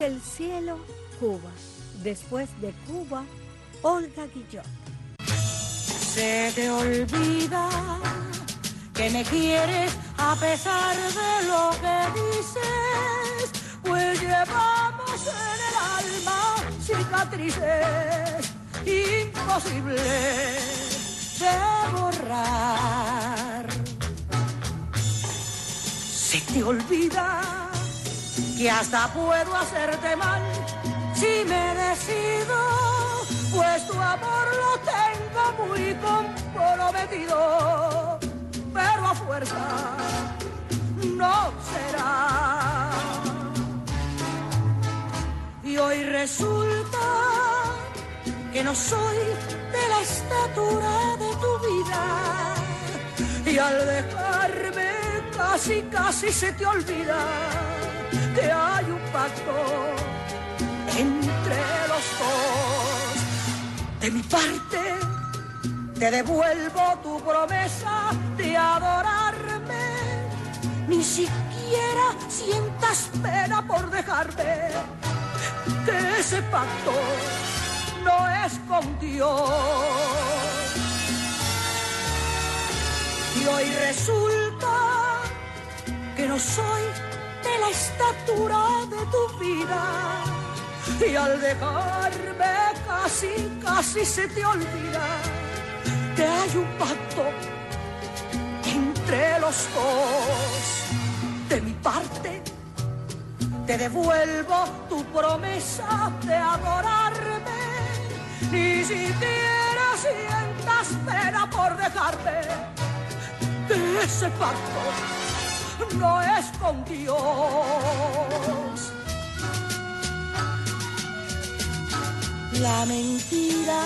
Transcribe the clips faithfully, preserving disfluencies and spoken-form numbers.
El cielo, Cuba. Después de Cuba, Olga Guillot. Se te olvida que me quieres a pesar de lo que dices, pues llevamos en el alma cicatrices imposibles de borrar. Se te olvida que hasta puedo hacerte mal si me decido, pues tu amor lo tengo muy comprometido, pero a fuerza no será. Y hoy resulta que no soy de la estatura de tu vida, y al dejarme casi, casi se te olvida que hay un pacto entre los dos. De mi parte, te devuelvo tu promesa de adorarme. Ni siquiera sientas pena por dejarme, que ese pacto no es con Dios. Y hoy resulta que no soy de la estatura de tu vida, y al dejarme casi, casi se te olvida que hay un pacto entre los dos. De mi parte, te devuelvo tu promesa de adorarme. Ni siquiera sientas pena por dejarme, que ese pacto no es con Dios. La mentira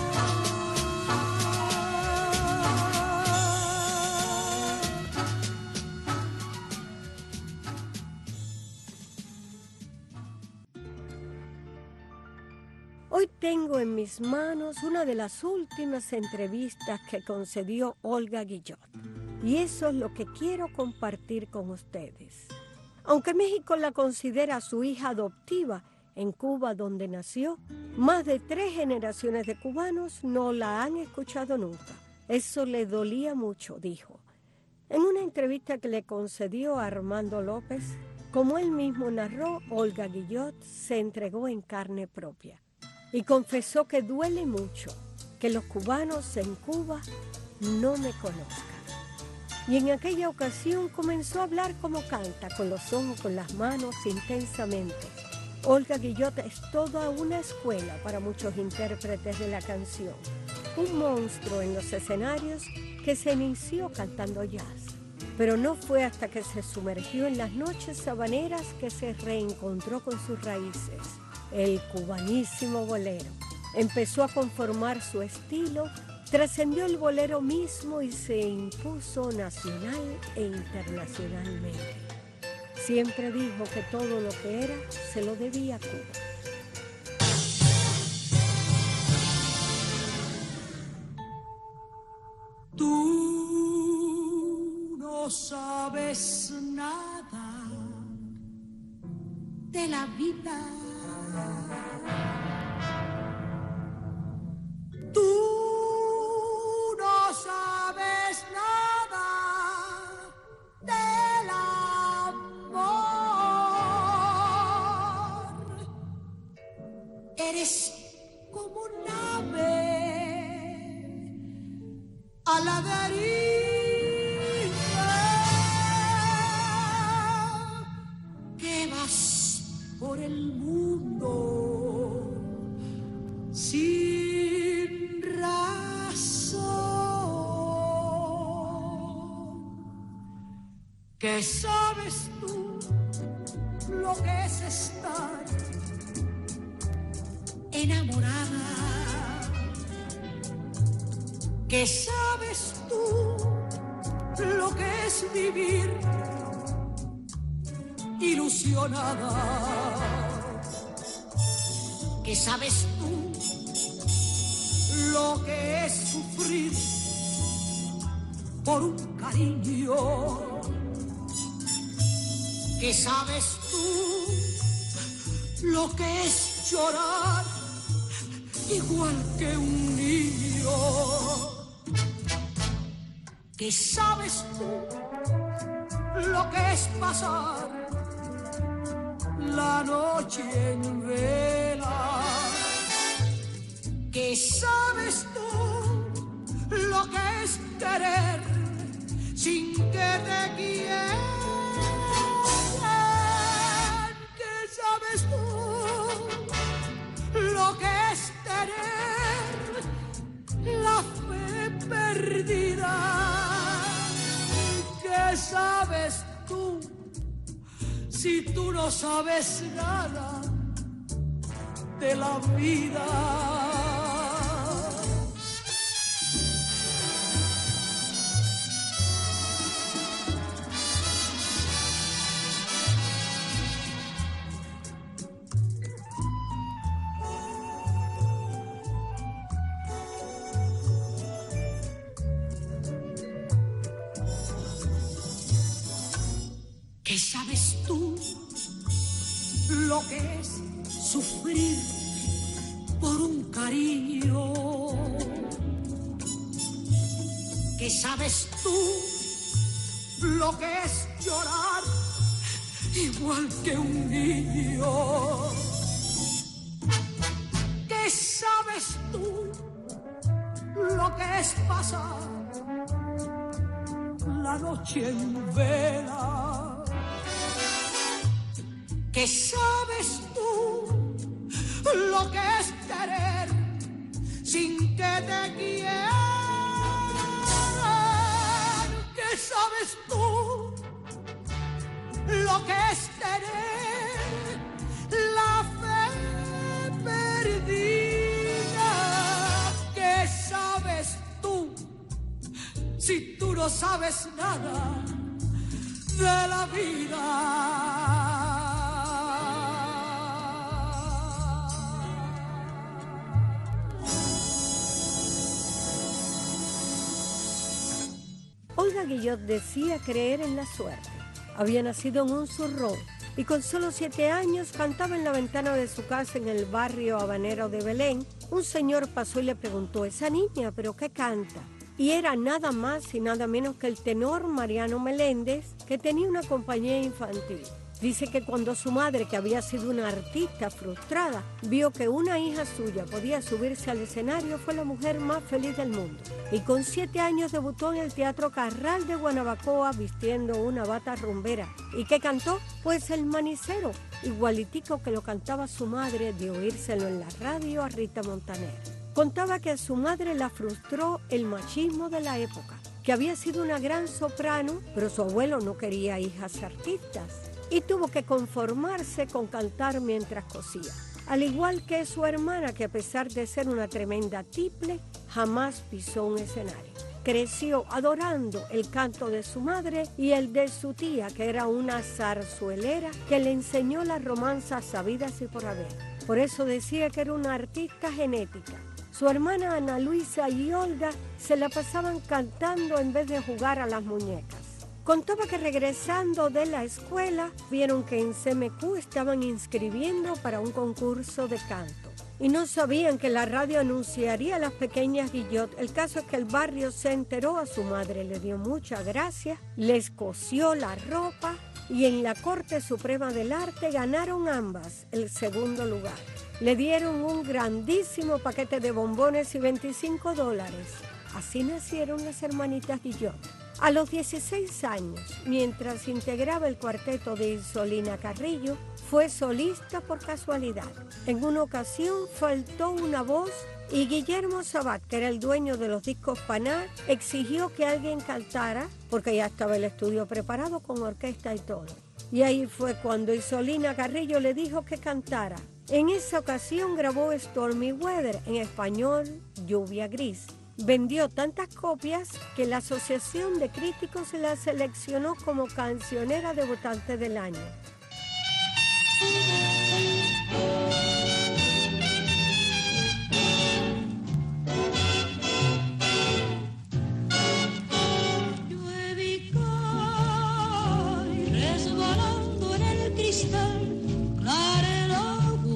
Hoy tengo en mis manos una de las últimas entrevistas que concedió Olga Guillot, y eso es lo que quiero compartir con ustedes. Aunque México la considera su hija adoptiva, en Cuba, donde nació, más de tres generaciones de cubanos no la han escuchado nunca. Eso le dolía mucho, dijo. En una entrevista que le concedió a Armando López, como él mismo narró, Olga Guillot se entregó en carne propia y confesó que duele mucho que los cubanos en Cuba no me conozcan. Y en aquella ocasión comenzó a hablar como canta, con los ojos, con las manos, intensamente. Olga Guillot es toda una escuela para muchos intérpretes de la canción. Un monstruo en los escenarios que se inició cantando jazz. Pero no fue hasta que se sumergió en las noches sabaneras que se reencontró con sus raíces, el cubanísimo bolero. Empezó a conformar su estilo, trascendió el bolero mismo y se impuso nacional e internacionalmente. Siempre dijo que todo lo que era se lo debía a Cuba. Tú no sabes nada de la vida. Tú no sabes nada del amor. Eres como un ave a la deriva, que vas por el mundo sin razón. ¿Qué sabes tú lo que es estar enamorada? ¿Qué sabes tú lo que es vivir ilusionada? ¿Qué sabes tú lo que es sufrir por un cariño? ¿Qué sabes tú lo que es llorar, igual que un niño. ¿Qué sabes tú lo que es pasar la noche en vela? ¿Qué sabes tú lo que es querer sin que te quieran? ¿Qué sabes tú lo que es tener la fe perdida? ¿Qué sabes tú si tú no sabes nada de la vida? ¿Qué sabes tú lo que es sufrir por un cariño? ¿Qué sabes tú lo que es llorar igual que un niño? ¿Qué sabes tú lo que es pasar la noche en vela? ¿Qué sabes tú lo que es querer sin que te quieran? ¿Qué sabes tú lo que es tener la fe perdida? ¿Qué sabes tú si tú no sabes nada de la vida? Olga Guillot decía creer en la suerte. Había nacido en un zurrón y con solo siete años cantaba en la ventana de su casa en el barrio habanero de Belén. Un señor pasó y le preguntó: «Esa niña, ¿pero qué canta?». Y era nada más y nada menos que el tenor Mariano Meléndez, que tenía una compañía infantil. Dice que cuando su madre, que había sido una artista frustrada, vio que una hija suya podía subirse al escenario, fue la mujer más feliz del mundo. Y con siete años debutó en el Teatro Carral de Guanabacoa vistiendo una bata rumbera. ¿Y qué cantó? Pues El Manicero, igualitico que lo cantaba su madre de oírselo en la radio a Rita Montaner. Contaba que a su madre la frustró el machismo de la época, que había sido una gran soprano, pero su abuelo no quería hijas artistas. Y tuvo que conformarse con cantar mientras cosía. Al igual que su hermana, que a pesar de ser una tremenda tiple, jamás pisó un escenario. Creció adorando el canto de su madre y el de su tía, que era una zarzuelera que le enseñó las romanzas sabidas y por haber. Por eso decía que era una artista genética. Su hermana Ana Luisa y Olga se la pasaban cantando en vez de jugar a las muñecas. Contaba que regresando de la escuela vieron que en C M Q estaban inscribiendo para un concurso de canto y no sabían que la radio anunciaría a las pequeñas Guillot. El caso es que el barrio se enteró, a su madre le dio mucha gracia, les cosió la ropa y en la Corte Suprema del Arte ganaron ambas el segundo lugar. Le dieron un grandísimo paquete de bombones y veinticinco dólares. Así nacieron las hermanitas Guillot. A los dieciséis años, mientras integraba el cuarteto de Isolina Carrillo, fue solista por casualidad. En una ocasión faltó una voz y Guillermo Sabat, que era el dueño de los discos Panar, exigió que alguien cantara, porque ya estaba el estudio preparado con orquesta y todo. Y ahí fue cuando Isolina Carrillo le dijo que cantara. En esa ocasión grabó Stormy Weather, en español, Lluvia Gris. Vendió tantas copias que la Asociación de Críticos la seleccionó como cancionera debutante del año. Llueve y cae, resbalando en el cristal, clara el agua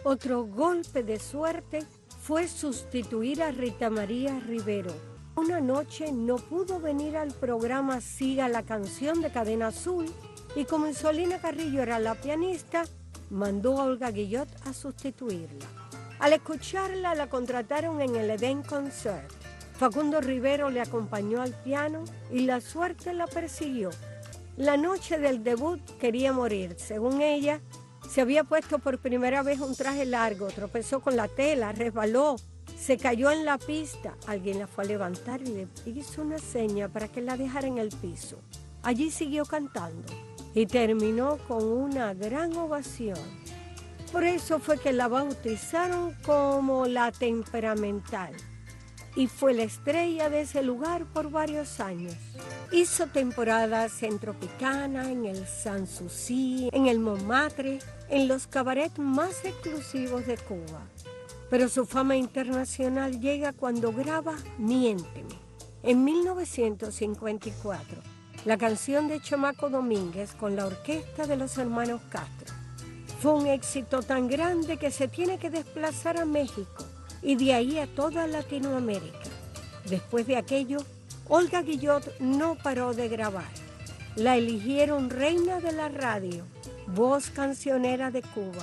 Otro golpe de suerte fue sustituir a Rita María Rivero. Una noche no pudo venir al programa Siga la Canción de Cadena Azul y como Insolina Carrillo era la pianista, mandó a Olga Guillot a sustituirla. Al escucharla, la contrataron en el Edén Concert. Facundo Rivero le acompañó al piano y la suerte la persiguió. La noche del debut quería morir. Según ella, se había puesto por primera vez un traje largo, tropezó con la tela, resbaló, se cayó en la pista. Alguien la fue a levantar y le hizo una seña para que la dejara en el piso. Allí siguió cantando y terminó con una gran ovación. Por eso fue que la bautizaron como la temperamental y fue la estrella de ese lugar por varios años. Hizo temporadas en Tropicana, en el Sanssouci, en el Montmartre, en los cabarets más exclusivos de Cuba. Pero su fama internacional llega cuando graba Miénteme. En mil novecientos cincuenta y cuatro, la canción de Chamaco Domínguez con la orquesta de los hermanos Castro. Fue un éxito tan grande que se tiene que desplazar a México y de ahí a toda Latinoamérica. Después de aquello, Olga Guillot no paró de grabar. La eligieron reina de la radio, voz cancionera de Cuba.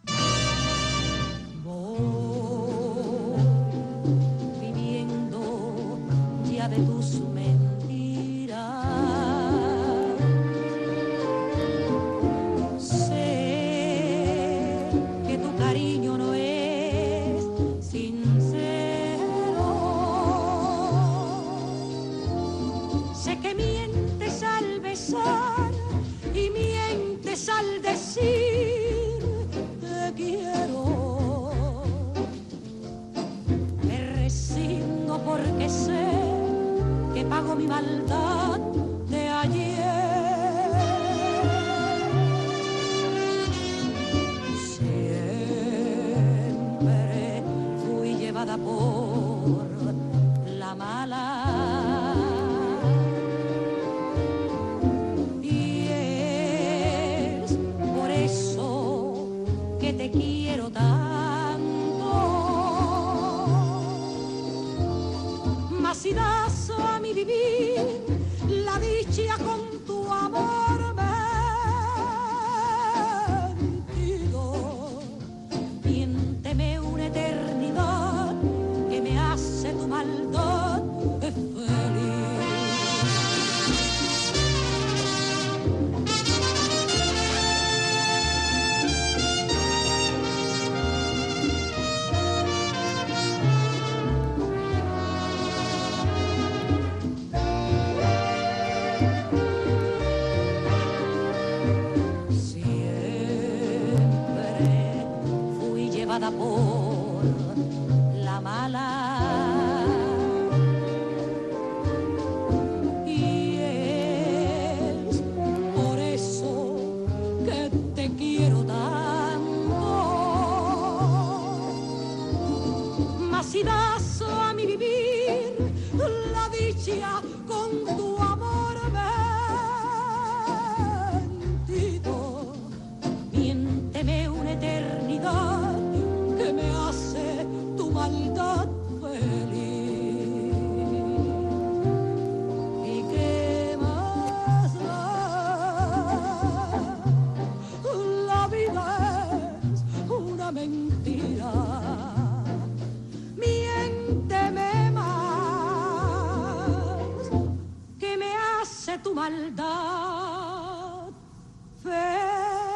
Voy viviendo ya de tus mentiras. Sé que tu cariño no es sincero. Sé que mientes al besar y mientes al decir te quiero. Me resigno porque sé que pago mi maldad de ayer. Siempre fui llevada por la mala. Te quiero tanto, mas si das a mi vivir la dicha con tu amor mentido, miénteme una eternidad que me hace tu maldad feliz. Por la mala y es por eso que te quiero tanto, mas si das a mi vivir la dicha con tu amor mentido, miénteme una eternidad que me hace tu maldad feliz. ¿Y qué más da? La vida es una mentira. Miénteme más, que me hace tu maldad feliz.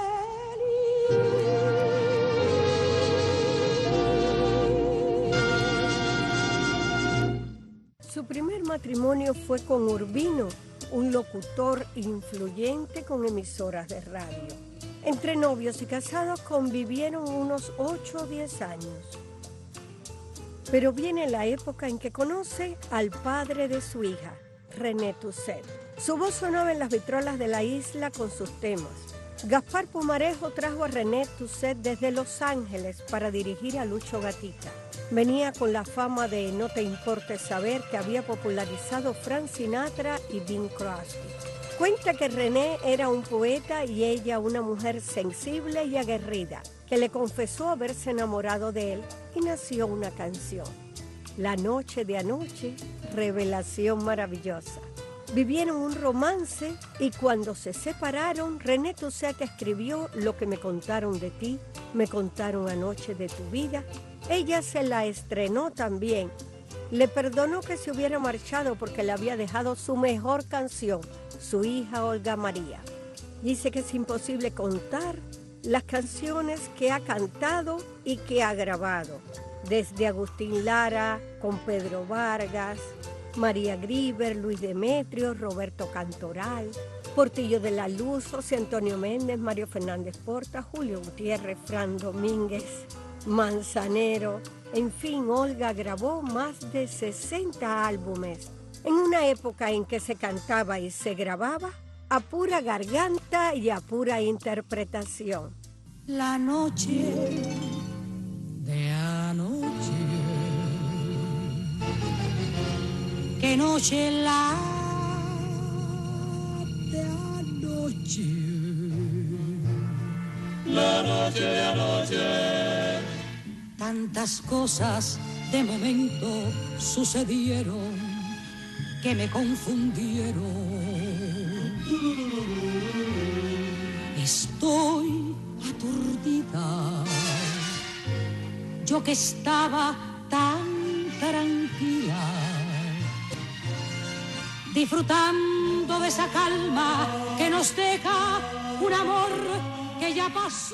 Su primer matrimonio fue con Urbino, un locutor influyente con emisoras de radio. Entre novios y casados convivieron unos ocho o diez años. Pero viene la época en que conoce al padre de su hija, René Toussaint. Su voz sonaba en las vitrolas de la isla con sus temas. Gaspar Pumarejo trajo a René Tusset desde Los Ángeles para dirigir a Lucho Gatica. Venía con la fama de No te importe saber que había popularizado Frank Sinatra y Bing Crosby. Cuenta que René era un poeta y ella una mujer sensible y aguerrida, que le confesó haberse enamorado de él y nació una canción. La noche de anoche, revelación maravillosa. Vivieron un romance y cuando se separaron, René Tusset escribió Lo que me contaron de ti, me contaron anoche de tu vida. Ella se la estrenó también. Le perdonó que se hubiera marchado porque le había dejado su mejor canción, su hija Olga María. Dice que es imposible contar las canciones que ha cantado y que ha grabado, desde Agustín Lara, con Pedro Vargas, María Grieber, Luis Demetrio, Roberto Cantoral, Portillo de la Luz, José Antonio Méndez, Mario Fernández Porta, Julio Gutiérrez, Fran Domínguez, Manzanero. En fin, Olga grabó más de sesenta álbumes, en una época en que se cantaba y se grababa a pura garganta y a pura interpretación. La noche de anoche, qué noche la de anoche, la noche de anoche. Tantas cosas de momento sucedieron que me confundieron. Estoy aturdida, yo que estaba tan tranquila, disfrutando de esa calma que nos deja un amor que ya pasó.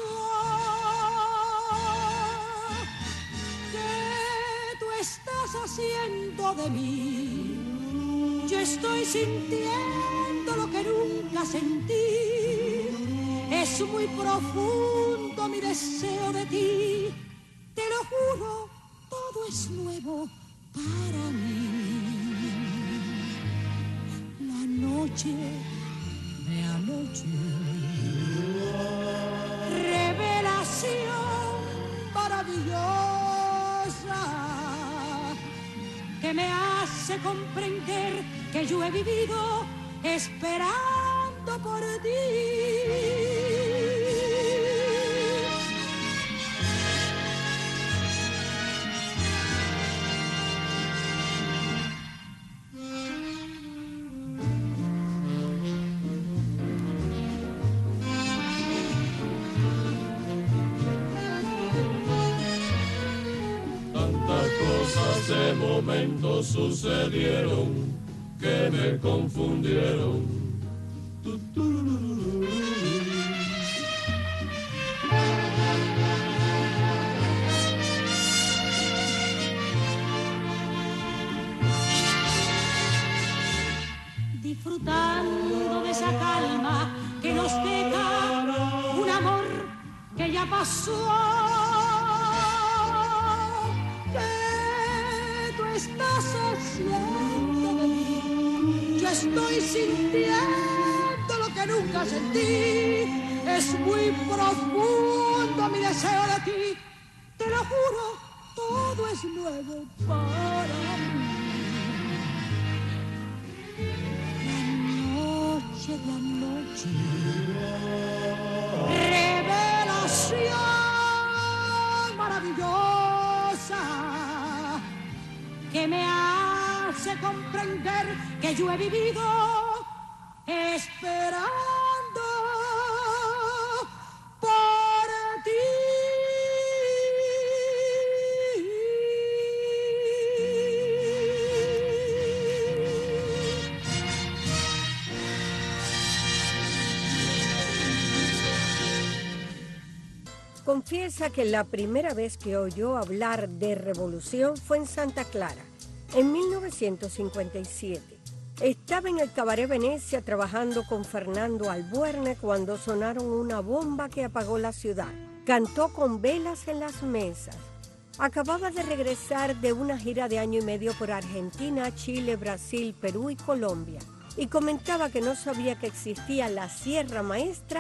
¿Qué tú estás haciendo de mí? Yo estoy sintiendo lo que nunca sentí. Es muy profundo mi deseo de ti. Te lo juro, todo es nuevo para mí. La noche de anoche, revelación maravillosa que me hace comprender que yo he vivido esperando por ti. Hace momentos sucedieron que me confundieron. Disfrutando de esa calma que nos deja un amor que ya pasó. Estás haciendo de mí. Yo estoy sintiendo lo que nunca sentí. Es muy profundo mi deseo de ti. Te lo juro, todo es nuevo para mí. La noche de anoche, revelación maravillosa que me hace comprender que yo he vivido esperando por ti. Confiesa que la primera vez que oyó hablar de revolución fue en Santa Clara, en mil novecientos cincuenta y siete. Estaba en el Cabaret Venecia trabajando con Fernando Albuerne cuando sonaron una bomba que apagó la ciudad. Cantó con velas en las mesas. Acababa de regresar de una gira de año y medio por Argentina, Chile, Brasil, Perú y Colombia. Y comentaba que no sabía que existía la Sierra Maestra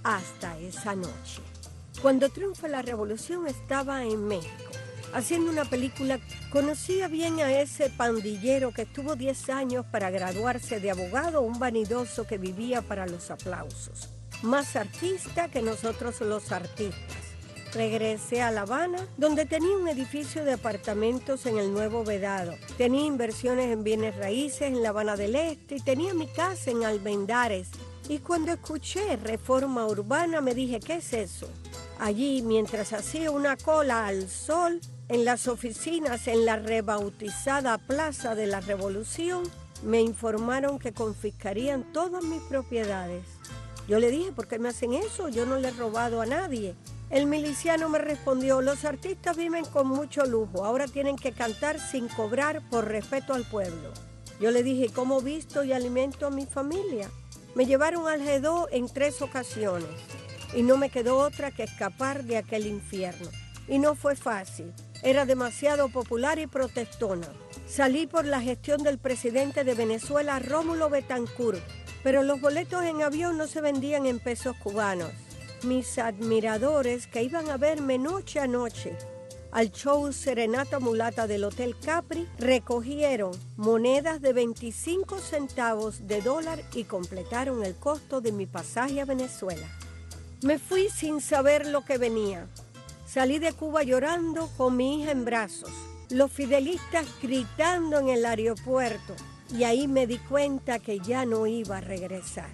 hasta esa noche. Cuando triunfa la revolución estaba en México, haciendo una película. Conocía bien a ese pandillero que estuvo diez años para graduarse de abogado, un vanidoso que vivía para los aplausos. Más artista que nosotros los artistas. Regresé a La Habana, donde tenía un edificio de apartamentos en el Nuevo Vedado. Tenía inversiones en bienes raíces en La Habana del Este y tenía mi casa en Almendares. Y cuando escuché Reforma Urbana me dije, ¿qué es eso? Allí, mientras hacía una cola al sol, en las oficinas en la rebautizada Plaza de la Revolución, me informaron que confiscarían todas mis propiedades. Yo le dije, ¿por qué me hacen eso? Yo no le he robado a nadie. El miliciano me respondió, los artistas viven con mucho lujo, ahora tienen que cantar sin cobrar por respeto al pueblo. Yo le dije, ¿cómo visto y alimento a mi familia? Me llevaron al Gedó en tres ocasiones y no me quedó otra que escapar de aquel infierno. Y no fue fácil, era demasiado popular y protestona. Salí por la gestión del presidente de Venezuela, Rómulo Betancourt, pero los boletos en avión no se vendían en pesos cubanos. Mis admiradores que iban a verme noche a noche al show Serenata Mulata del Hotel Capri recogieron monedas de veinticinco centavos de dólar y completaron el costo de mi pasaje a Venezuela. Me fui sin saber lo que venía. Salí de Cuba llorando con mi hija en brazos, los fidelistas gritando en el aeropuerto y ahí me di cuenta que ya no iba a regresar.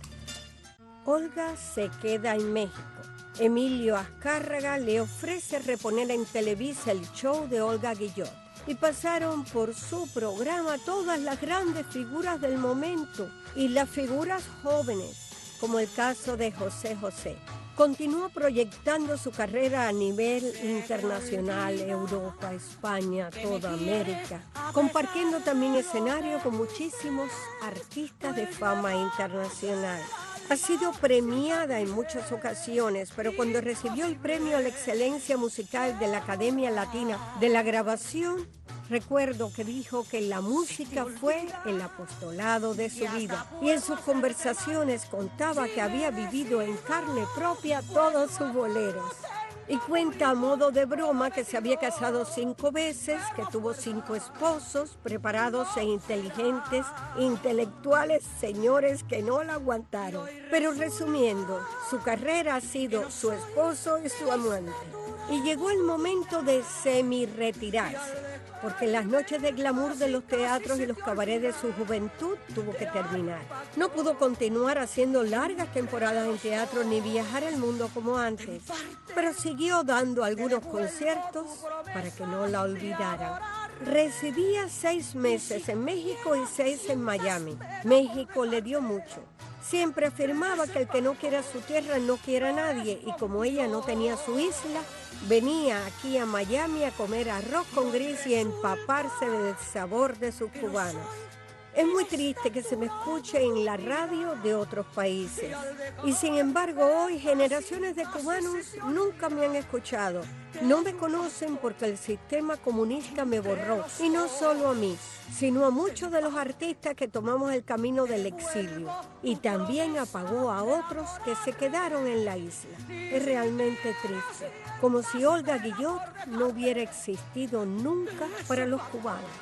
Olga se queda en México. Emilio Azcárraga le ofrece reponer en Televisa el show de Olga Guillot. Y pasaron por su programa todas las grandes figuras del momento y las figuras jóvenes, como el caso de José José. Continuó proyectando su carrera a nivel internacional, Europa, España, toda América, compartiendo también escenario con muchísimos artistas de fama internacional. Ha sido premiada en muchas ocasiones, pero cuando recibió el premio a la excelencia musical de la Academia Latina de la Grabación, recuerdo que dijo que la música fue el apostolado de su vida y en sus conversaciones contaba que había vivido en carne propia todos sus boleros. Y cuenta a modo de broma que se había casado cinco veces, que tuvo cinco esposos, preparados e inteligentes, intelectuales señores que no la aguantaron. Pero resumiendo, su carrera ha sido su esposo y su amante. Y llegó el momento de semi-retirarse, porque las noches de glamour de los teatros y los cabarets de su juventud tuvo que terminar. No pudo continuar haciendo largas temporadas en teatro ni viajar el mundo como antes, pero siguió dando algunos conciertos para que no la olvidaran. Residía seis meses en México y seis en Miami. México le dio mucho. Siempre afirmaba que el que no quiera su tierra no quiere a nadie, y como ella no tenía su isla, venía aquí a Miami a comer arroz con gris y a empaparse del sabor de sus cubanos. Es muy triste que se me escuche en la radio de otros países. Y sin embargo, hoy generaciones de cubanos nunca me han escuchado. No me conocen porque el sistema comunista me borró. Y no solo a mí, sino a muchos de los artistas que tomamos el camino del exilio. Y también apagó a otros que se quedaron en la isla. Es realmente triste. Como si Olga Guillot no hubiera existido nunca para los cubanos.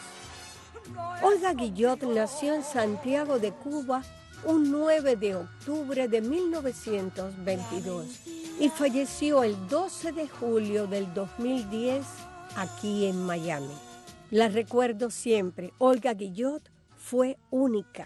Olga Guillot nació en Santiago de Cuba un nueve de octubre de mil novecientos veintidós y falleció el doce de julio del dos mil diez aquí en Miami. La recuerdo siempre, Olga Guillot fue única.